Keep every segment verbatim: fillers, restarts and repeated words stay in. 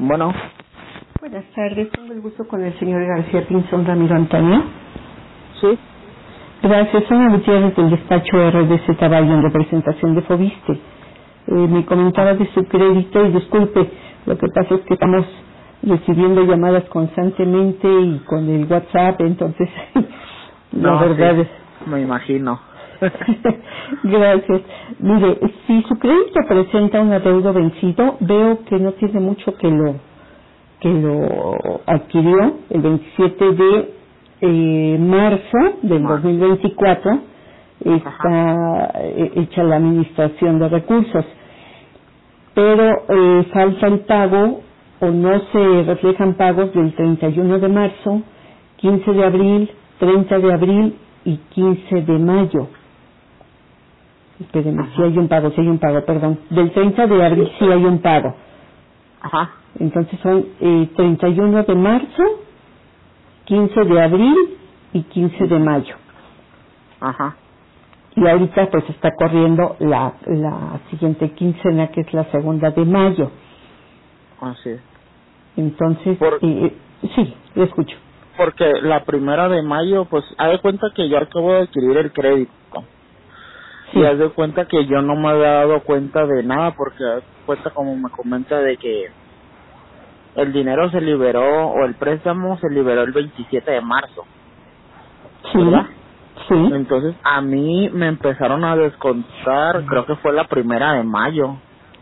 Bueno. Buenas tardes, tengo el gusto con el señor García Pinzón Ramiro Antonio. Sí. Gracias, soy una Gutiérrez del despacho R D Z Valle en representación de Fobiste. Eh, me comentaba de su crédito y disculpe, lo que pasa es que estamos recibiendo llamadas constantemente y con el WhatsApp, entonces la No, verdad sí, es... me imagino. Gracias. Mire, si su crédito presenta un adeudo vencido, veo que no tiene mucho que lo que lo adquirió el veintisiete de eh, marzo del dos mil veinticuatro. Está eh, hecha la administración de recursos, pero eh, falta el pago o no se reflejan pagos del treinta y uno de marzo, quince de abril, treinta de abril y quince de mayo. Espérenme, si hay un pago, si hay un pago, perdón. Del treinta de abril sí hay un pago. Ajá. Entonces son eh, treinta y uno de marzo, quince de abril y quince de mayo. Ajá. Y ahorita pues está corriendo la, la siguiente quincena, que es la segunda de mayo. Así es. Entonces, Por, eh, sí, lo escucho. Porque la primera de mayo, pues, haz de cuenta que yo acabo de adquirir el crédito. Sí. Y haz de cuenta que yo no me había dado cuenta de nada, porque haz de cuenta, como me comenta, de que el dinero se liberó, o el préstamo se liberó el veintisiete de marzo. Sí. ¿Verdad? Sí. Entonces, a mí me empezaron a descontar, creo que fue la primera de mayo.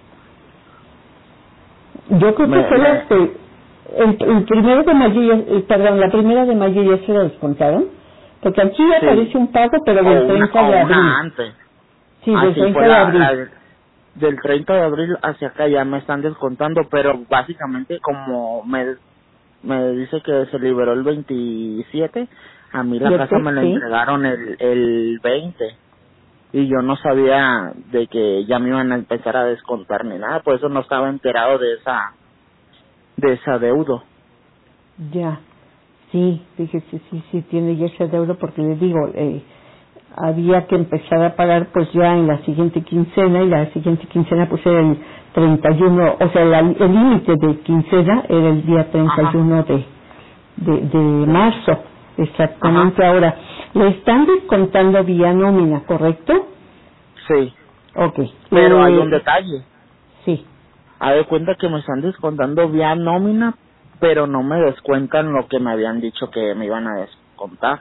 Yo creo Me, que fue me, la, el, el primero de mayo, ya, eh, perdón, la primera de mayo ya se lo descontaron, porque aquí sí. aparece un pago, pero del o treinta una, de o abril. una antes. Sí, del Así treinta fue de la, abril. la del treinta de abril hacia acá ya me están descontando, pero básicamente como me me dice que se liberó el veintisiete, a mí la casa me la sí. entregaron el el veinte y yo no sabía de que ya me iban a empezar a descontar ni nada, por eso no estaba enterado de esa de esa deuda. Ya, sí, fíjese, sí, sí, tiene ya ese deuda porque le digo, eh, había que empezar a pagar pues ya en la siguiente quincena y la siguiente quincena pues era el treinta y uno, o sea, la, el límite de quincena era el día treinta y uno de, de, de marzo, exactamente. Ajá. Ahora, le están descontando vía nómina, ¿correcto? Sí. Ok. Pero eh, hay un detalle. Sí. Haz de cuenta que me están descontando vía nómina, pero no me descuentan lo que me habían dicho que me iban a descontar.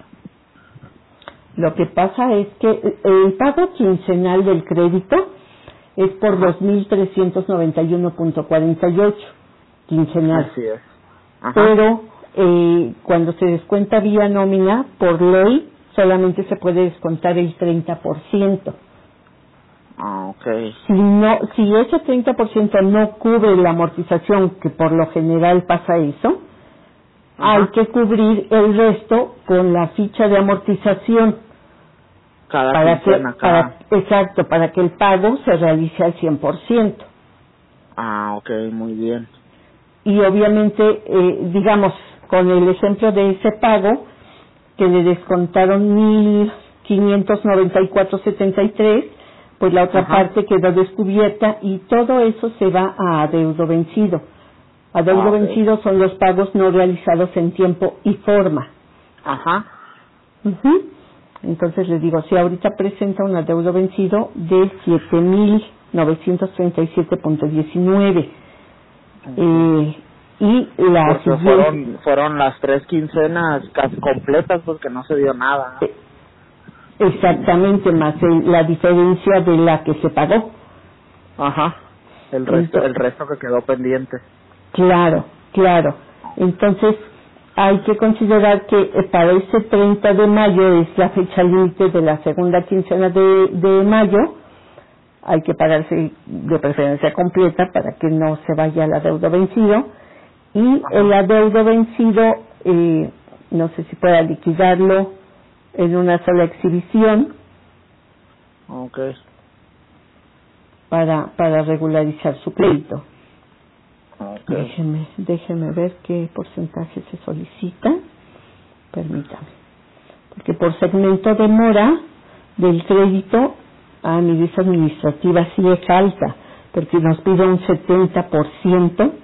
Lo que pasa es que el pago quincenal del crédito es por dos mil trescientos noventa y uno punto cuarenta y ocho quincenal. Así es. Ajá. Pero eh, cuando se descuenta vía nómina, por ley, solamente se puede descontar el treinta por ciento. Ah, okay. Si no, si ese treinta por ciento no cubre la amortización, que por lo general pasa eso, ajá, hay que cubrir el resto con la ficha de amortización. Cada para quincena, que, cada... para, exacto, para que el pago se realice al cien por ciento. Ah, ok, muy bien. Y obviamente, eh, digamos, con el ejemplo de ese pago, que le descontaron mil quinientos noventa y cuatro punto setenta y tres, pues la otra, ajá, parte quedó descubierta y todo eso se va a adeudo vencido. Adeudo ah, okay. vencido son los pagos no realizados en tiempo y forma. Ajá. Uh-huh. Entonces les digo, si ahorita presenta un adeudo vencido de siete mil novecientos treinta y siete punto diecinueve. Uh-huh. eh, y la porque siguiente... fueron, fueron las tres quincenas casi completas porque no se dio nada. Eh, exactamente, más el, la diferencia de la que se pagó. Ajá, el resto, Entonces, el resto que quedó pendiente. Claro, claro. Entonces, hay que considerar que para ese treinta de mayo es la fecha límite de la segunda quincena de, de mayo. Hay que pagarse de preferencia completa para que no se vaya el adeudo vencido. Y ajá, el adeudo vencido, eh, no sé si pueda liquidarlo en una sola exhibición. Ok. Para, para regularizar su crédito. Okay. Déjeme, déjeme ver qué porcentaje se solicita. Permítame. Porque por segmento de mora del crédito, a mi visa administrativa sí es alta, porque nos pide un setenta por ciento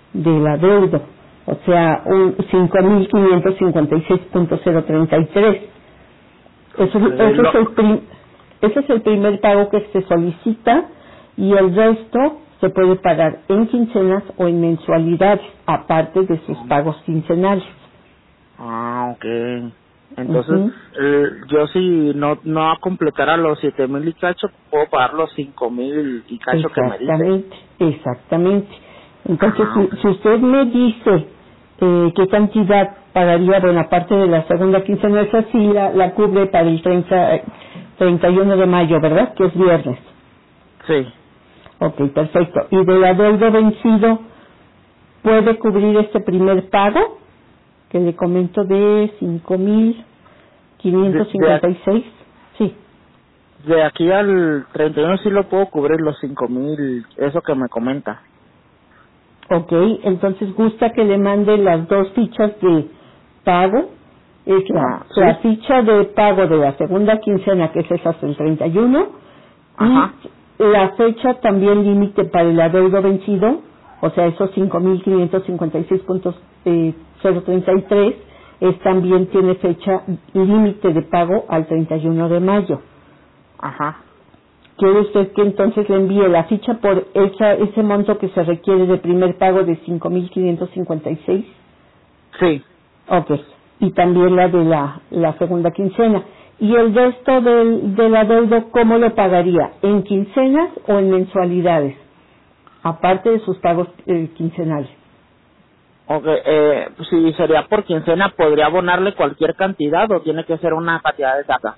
del adeudo, o sea, un cinco mil quinientos cincuenta y seis punto cero treinta y tres. Eso, Eh, eso es lo- el prim- ese es el primer pago que se solicita y el resto se puede pagar en quincenas o en mensualidades, aparte de sus pagos quincenales. Ah, ok. Entonces, Ujú. eh, yo si no no completara los siete mil y cacho, puedo pagar los cinco mil y cacho que me dice. Exactamente, exactamente. Entonces, Ah, ok. si, si usted me dice eh, qué cantidad pagaría, bueno, aparte de la segunda quincena, esa sí la, la cubre para el treinta, eh, treinta y uno de mayo, ¿verdad? Que es viernes. Sí. Ok, perfecto. ¿Y del adeudo vencido puede cubrir este primer pago? Que le comento de cinco mil De, quinientos de, cincuenta y seis. Sí. de aquí al treinta y uno sí lo puedo cubrir los cinco mil, eso que me comenta. Ok, entonces gusta que le mande las dos fichas de pago. Es la, Ah, la sí. ficha de pago de la segunda quincena, que es esa hasta el treinta y uno, Ajá. y la fecha también límite para el adeudo vencido, o sea, esos cinco mil quinientos cincuenta y seis punto cero treinta y tres, es también tiene fecha límite de pago al treinta y uno de mayo. Ajá. ¿Quiere usted que entonces le envíe la ficha por esa, ese monto que se requiere de primer pago de cinco mil quinientos cincuenta y seis? Sí. Ok. Y también la de la, la segunda quincena. ¿Y el resto del, del adeudo cómo lo pagaría? ¿En quincenas o en mensualidades? Aparte de sus pagos eh, quincenales. Ok, eh, si sería por quincena, ¿podría abonarle cualquier cantidad o tiene que ser una cantidad exacta?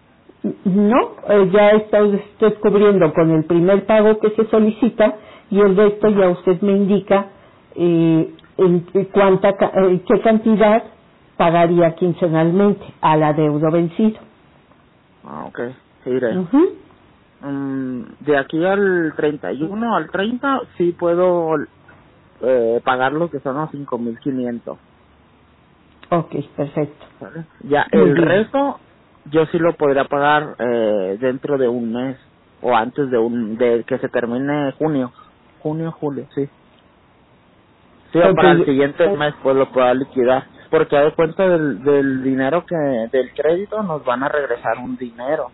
No, eh, ya está usted cubriendo con el primer pago que se solicita y el resto ya Ajá. usted me indica eh, en, en cuánta, ca- eh, qué cantidad pagaría quincenalmente al adeudo vencido. Ah, ok. Sí, iré. Ujú. Mm, de aquí al treinta y uno al treinta sí puedo eh, pagar lo que son los cinco mil quinientos. Ok, perfecto. ¿Vale? Ya Muy el bien. resto yo sí lo podría pagar eh, dentro de un mes o antes de un de que se termine junio, junio, julio, sí. Sí, o Ok, para el siguiente mes pues lo pueda liquidar, porque a de cuenta del, del dinero que del crédito nos van a regresar un dinero,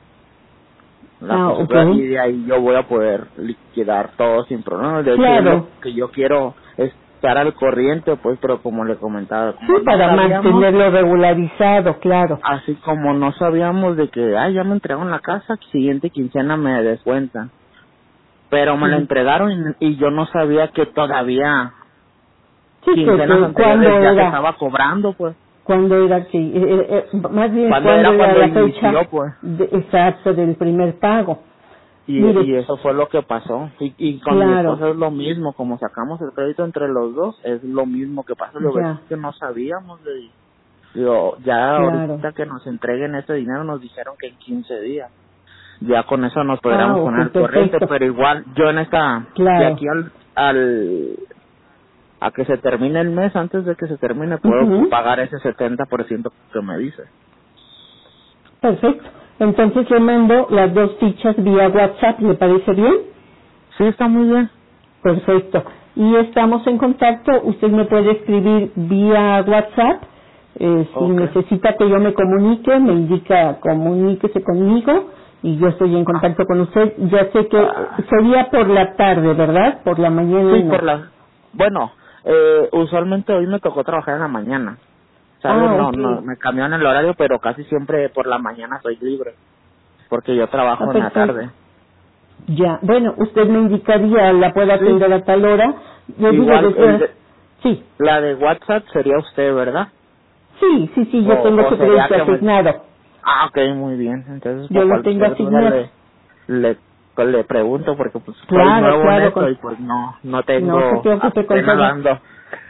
la ah, ok. posibilidad, y de ahí yo voy a poder liquidar todo sin problema. De hecho es lo Claro, que yo quiero, es estar al corriente, pues, pero como le comentaba, sí, como no para sabíamos, mantenerlo regularizado, claro. así como no sabíamos de que, ay, ya me entregaron la casa, siguiente quincena me descuentan, pero me la Sí, entregaron y, y yo no sabía que todavía sí que, quincenas que cuando anteriores ya se era, estaba cobrando, pues, cuando era que, eh, eh, eh, más bien cuando cuando era era cuando la fecha inició, pues, de, exacta del primer pago. y, Mire, y eso fue lo que pasó, y, y con mi claro, esposa es lo mismo, como sacamos el crédito entre los dos, es lo mismo que pasó, lo ya, que no sabíamos de, digo, ya claro. ahorita que nos entreguen ese dinero nos dijeron que en quince días, ya con eso nos Ah, podríamos poner ok, al corriente, perfecto, pero igual yo en esta, de claro. aquí al, al a que se termine el mes, antes de que se termine, puedo Ujú. pagar ese setenta por ciento que me dice. Perfecto. Entonces le mando las dos fichas vía WhatsApp, ¿le parece bien? Sí, está muy bien. Perfecto. Y estamos en contacto, usted me puede escribir vía WhatsApp, eh, si Ok. necesita que yo me comunique, me indica comuníquese conmigo y yo estoy en Ah, contacto con usted. Ya sé que eh, ah, sería por la tarde, ¿verdad? Por la mañana sí, no. por la... Bueno, eh, usualmente hoy me tocó trabajar en la mañana. ¿Sabes? Ah, No, ok. no, me cambiaron el horario, pero casi siempre por la mañana soy libre, porque yo Ah, trabajo en la perfecto. tarde. Ya, bueno, usted me indicaría, la puedo Sí, atender a tal hora. Yo digo, igual el desde... de, Sí, la de WhatsApp sería usted, ¿verdad? sí, sí, sí, O, yo tengo o su sería crédito que me... asignado. Ah, ok, muy bien. Entonces, Yo por lo tengo cualquier duda asignado. le, le, pues, le pregunto, porque pues soy Claro, nuevo en claro, esto con- y pues no, no no se tengo, preocupe con apenas todo. ando.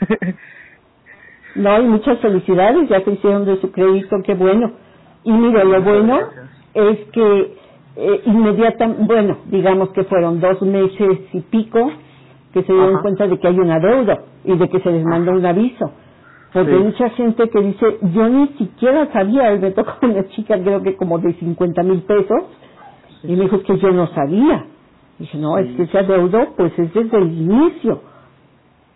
No, y muchas felicidades, ya se hicieron de su crédito, qué bueno. Y mire, Sí, lo muchas bueno gracias. es que eh, inmediatamente, bueno, digamos que fueron dos meses y pico que se dieron Ajá, cuenta de que hay una deuda y de que se les mandó un ajá, aviso. Porque hay sí, mucha gente que dice, yo ni siquiera sabía, me tocó una chica creo que como de cincuenta mil pesos, sí, y me dijo es que yo no sabía. Dije, no, es que sí, ese adeudo pues es desde el inicio.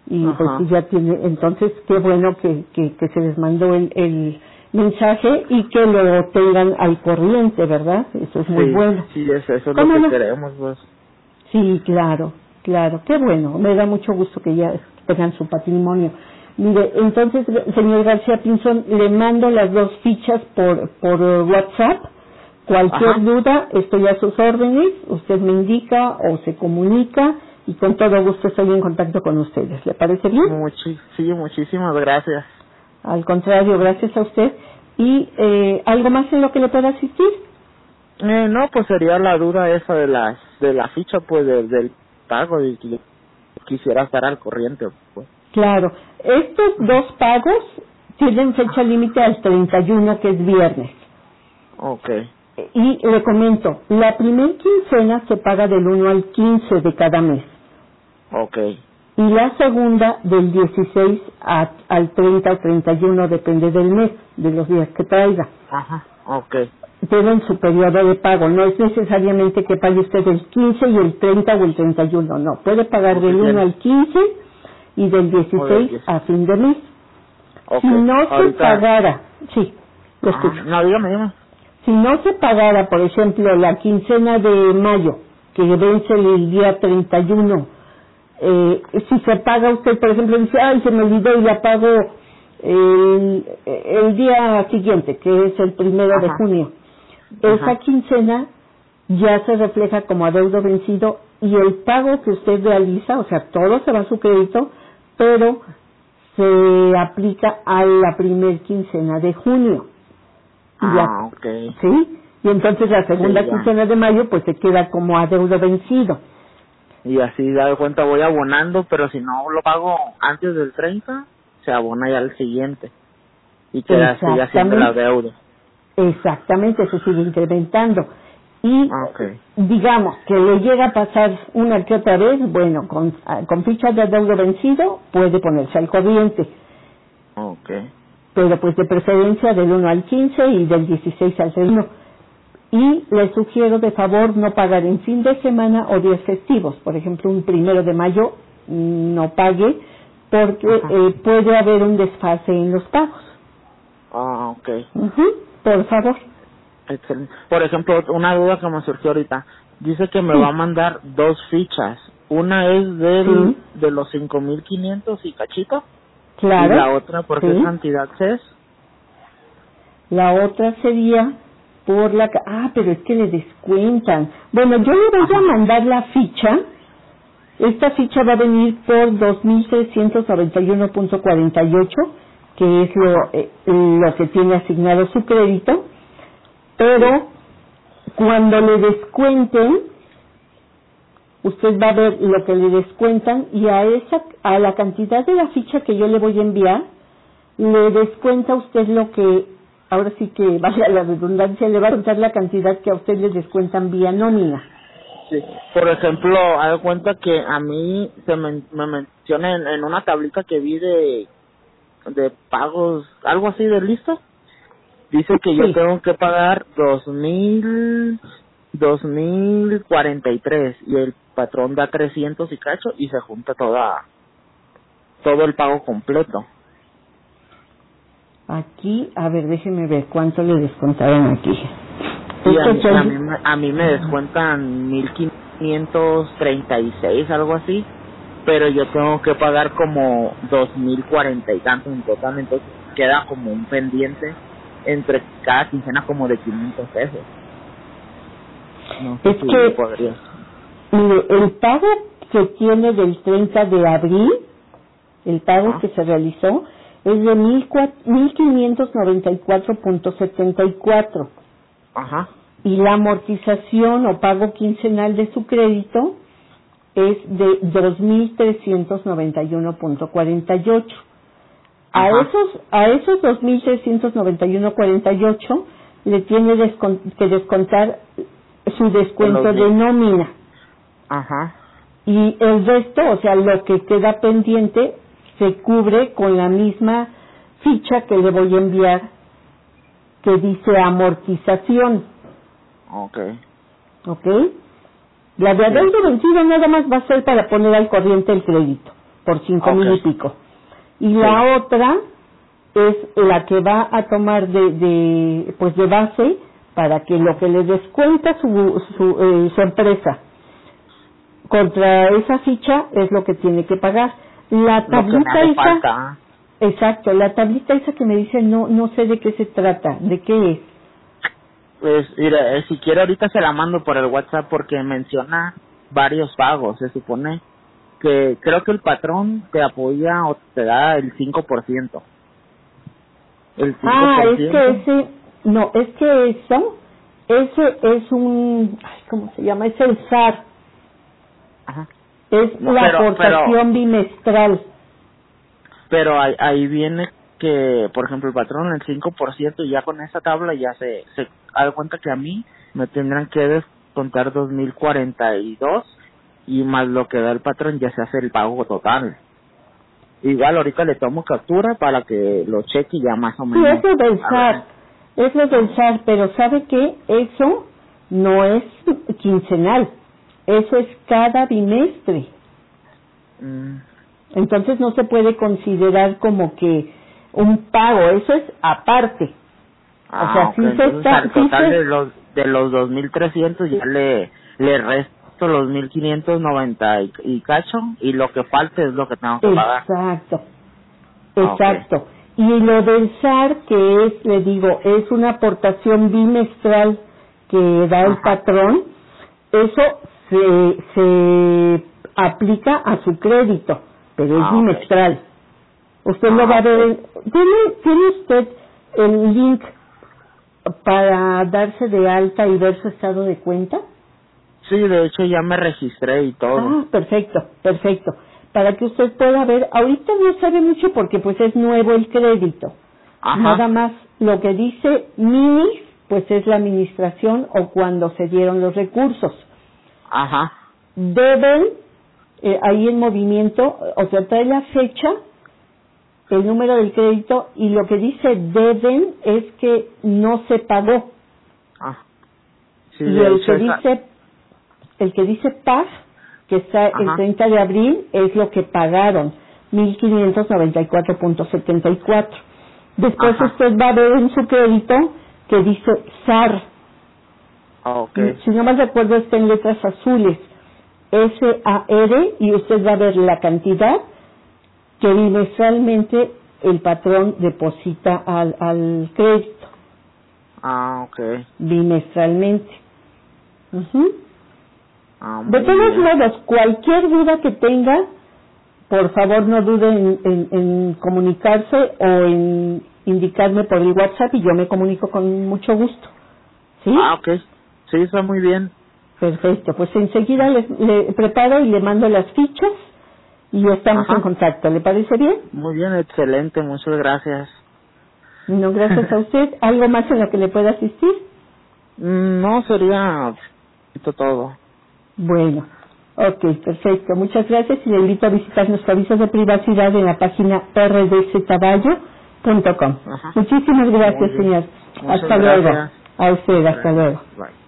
y Ajá. pues ya tiene, entonces qué bueno que, que, que se les mandó el, el mensaje y que lo tengan al corriente, ¿verdad? Eso es muy Sí, bueno. sí, es, eso es lo ¿Cómo que no? queremos, pues. Sí, claro, claro, qué bueno, me da mucho gusto que ya tengan su patrimonio. Mire, entonces, señor García Pinzón, le mando las dos fichas por, por WhatsApp. Cualquier Ajá. duda, estoy a sus órdenes, usted me indica o se comunica y con todo gusto estoy en contacto con ustedes. ¿Le parece bien? Muchi sí, muchísimas gracias. Al contrario, gracias a usted. ¿Y eh, algo más en lo que le pueda asistir? Eh, no, pues sería la duda esa de la, de la ficha, pues, de- del pago, y que quisiera estar al corriente, pues. Claro, estos dos pagos tienen fecha límite al treinta y uno, que es viernes. Okay. Y le comento, la primer quincena se paga del uno al quince de cada mes. Okay. Y la segunda del dieciséis a- al treinta o treinta y uno, depende del mes, de los días que traiga. Ajá. Okay. Tienen su periodo de pago, no es necesariamente que pague usted el quince y el treinta o el treinta y uno, no, puede pagar Okay, del bien. uno al quince y del O del dieciséis diez. a fin de mes. Okay. Si no se Ahorita. pagara, sí, lo Ajá. escucho. No, dígame, dígame. Si no se pagara, por ejemplo, la quincena de mayo, que vence el día treinta y uno, eh, si se paga usted, por ejemplo, dice, ay, se me olvidó y la pago el, el día siguiente, que es el primero de Ajá. junio, Ajá. esa quincena ya se refleja como adeudo vencido y el pago que usted realiza, o sea, todo se va a su crédito, pero se aplica a la primer quincena de junio. Y Ah, la- okay. ¿Sí? Y entonces la segunda Sí, ya. quincena de mayo pues se queda como adeudo vencido. Y así, de cuenta, voy abonando, pero si no lo pago antes del treinta, se abona ya el siguiente. Y queda así haciendo la deuda. Exactamente, eso sigue incrementando. Y Ah, okay. digamos que le llega a pasar una que otra vez, bueno, con, ah, con ficha de adeudo vencido puede ponerse al corriente, Okay. pero pues de preferencia del uno al quince y del dieciséis al uno. Y le sugiero de favor no pagar en fin de semana o días festivos. Por ejemplo, un primero de mayo mm, no pague porque Ajá. eh, puede haber un desfase en los pagos. Ah, okay. Ujú, por favor. Excelente. Por ejemplo, una duda que me surgió ahorita. Dice que me Sí. va a mandar dos fichas. Una es del, Sí. de los cinco mil quinientos y cachito. Claro. Y la otra, ¿por qué Sí. cantidad es? La otra sería por la... ca- Ah, pero es que le descuentan. Bueno, yo le voy Ajá. a mandar la ficha. Esta ficha va a venir por dos mil trescientos noventa y uno punto cuarenta y ocho, que es lo, eh, lo que tiene asignado su crédito. Pero cuando le descuenten, usted va a ver lo que le descuentan y a esa a la cantidad de la ficha que yo le voy a enviar, le descuenta usted lo que, ahora sí que vaya la redundancia, le va a contar la cantidad que a usted le descuentan vía nómina. Sí. Por ejemplo, haz de cuenta que a mí se me, me menciona en, en una tablita que vi de, de pagos, algo así de lista. Dice que yo Sí. tengo que pagar dos mil, dos mil cuarenta y tres y el patrón da trescientos y cacho y se junta toda, todo el pago completo. Aquí, a ver, déjeme ver cuánto le descontaron aquí. Sí, a Esto mí, son- a mí, me- a mí me descuentan mil quinientos treinta y seis, algo así, pero yo tengo que pagar como dos mil cuarenta y tanto en total, entonces queda como un pendiente entre cada quincena como de quinientos pesos. No sé Es si que- podría. Mire, el pago que tiene del treinta de abril, el pago Ajá. que se realizó, es de mil quinientos noventa y cuatro punto setenta y cuatro. Ajá. Y la amortización o pago quincenal de su crédito es de dos mil trescientos noventa y uno punto cuarenta y ocho. A Ajá. esos, a esos dos mil trescientos noventa y uno punto cuarenta y ocho le tiene descon- que descontar su descuento Los de mil. nómina. Ajá. Y el resto, o sea, lo que queda pendiente, se cubre con la misma ficha que le voy a enviar, que dice amortización, Okay. ¿ok? La de adeudo vencido nada más va a ser para poner al corriente el crédito. por cinco Okay. mil y pico. Y Sí. la otra es la que va a tomar de, de pues de base para que lo que le descuenta su, su, eh, su empresa contra esa ficha es lo que tiene que pagar. La Lo que me tablita hace esa, falta. exacto, la tablita esa que me dice no no sé de qué se trata, de qué es. Pues, mira, eh, si quiere ahorita se la mando por el WhatsApp porque menciona varios pagos. Se supone que creo que el patrón te apoya o te da el cinco por ciento. El cinco Ah, por es ciento. que ese, no, es que eso, ese es un, ay, ¿cómo se llama? Es el S A R, Ajá. es No, la pero, aportación pero, bimestral. pero ahí, ahí viene que, por ejemplo, el patrón el cinco por ciento y ya con esa tabla ya se, se da cuenta que a mí me tendrán que descontar dos mil cuarenta y dos y más lo que da el patrón ya se hace el pago total. Igual ahorita le tomo captura para que lo cheque ya más o Sí, menos. eso del S A A ver. R, eso del S A R, pero ¿sabe qué? Eso no es quincenal, eso es cada bimestre. Mm. Entonces no se puede considerar como que un pago, eso es aparte. Ah, O sea, ok. sí se Entonces está, al sí total se, de los de los dos mil trescientos ya le le resto los mil quinientos noventa y, y cacho y lo que falte es lo que tengo que pagar. exacto, Ah, ok. exacto. Y lo del S A R, que es, le digo, es una aportación bimestral que da el Ajá. patrón, eso se, se aplica a su crédito, pero es Ah, ok. bimestral. Usted lo Ah, va a ok. ver, en- ¿tiene, ¿tiene usted el link para darse de alta y ver su estado de cuenta? Sí, de hecho ya me registré y todo. Ah, perfecto, perfecto. Para que usted pueda ver, ahorita no sabe mucho porque pues es nuevo el crédito. Nada Ajá. más lo que dice minis, pues es la administración o cuando se dieron los recursos. Ajá. Deben, eh, ahí en movimiento, o sea, trae la fecha, el número del crédito y lo que dice deben es que no se pagó. Ah. Sí, Y de el hecho que esa. dice, el que dice pag, que está el Ajá. treinta de abril, es lo que pagaron, mil quinientos noventa y cuatro punto setenta y cuatro. Después Ajá. usted va a ver en su crédito que dice S A R. Ah, ok. Si no mal recuerdo está en letras azules, S A R, y usted va a ver la cantidad que bimestralmente el patrón deposita al, al crédito, Ah, ok. bimestralmente. Ujú. Ah, De muy todos bien. modos, cualquier duda que tenga, por favor no dude en, en- en comunicarse o en indicarme por el WhatsApp y yo me comunico con mucho gusto. ¿Sí? Ah, ok. Sí, está muy bien. Perfecto. Pues enseguida le, le preparo y le mando las fichas y estamos en Ajá. contacto. ¿Le parece bien? Muy bien, excelente. Muchas gracias. No, gracias a usted. ¿Algo más en lo que le pueda asistir? Mm, No, sería esto todo. Bueno. Ok, perfecto. Muchas gracias y le invito a visitar nuestro aviso de privacidad en la página r d c caballo punto com. Ajá. Muchísimas Muy gracias, bien. señor. Muchas Hasta luego. gracias. A usted, hasta luego. Bye.